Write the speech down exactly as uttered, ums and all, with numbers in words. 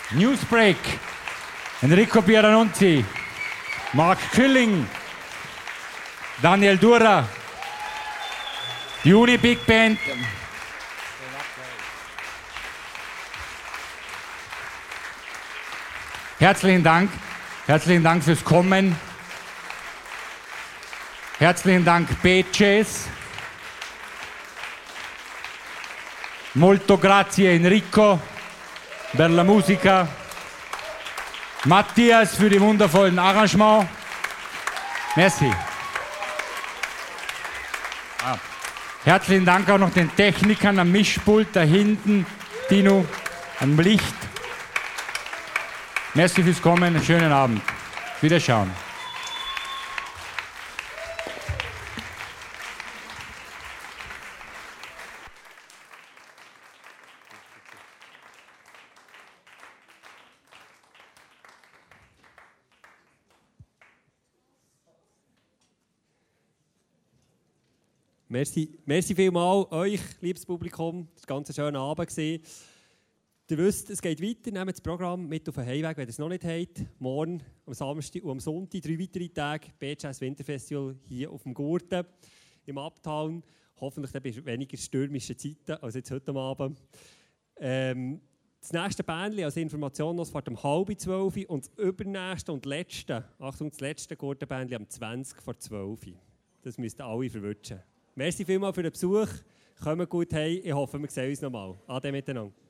Newsbreak, Enrico Pieranunzi, Mark Külling, Daniel Dura, die Uni Big Band. Herzlichen Dank, herzlichen Dank fürs Kommen. Herzlichen Dank B-Jazz. Molto grazie Enrico per la musica. Matthias für die wundervollen Arrangements. Merci. Ah. Herzlichen Dank auch noch den Technikern am Mischpult, da hinten, Dino, am Licht. Merci fürs Kommen, einen schönen Abend. Wiederschauen. Merci, merci vielmals euch, liebes Publikum. Das war ein ganz schöner Abend. Ihr wisst, es geht weiter. Nehmt das Programm mit auf den Heimweg, wenn ihr es noch nicht habt. Morgen, am Samstag und am Sonntag, drei weitere Tage, B-Jazz Winterfestival hier auf dem Gurten im Uptown. Hoffentlich bei weniger stürmischen Zeiten als jetzt heute Abend. Ähm, das nächste Bändchen als Information noch fährt um halb zwölf und das übernächste und letzte, Achtung, das letzte Gurtenbändchen um zwanzig vor zwölf. Das müsst ihr alle verwünschen. Merci vielmals für den Besuch. Kommt gut heim. Ich hoffe, wir sehen uns noch mal. Ade miteinander.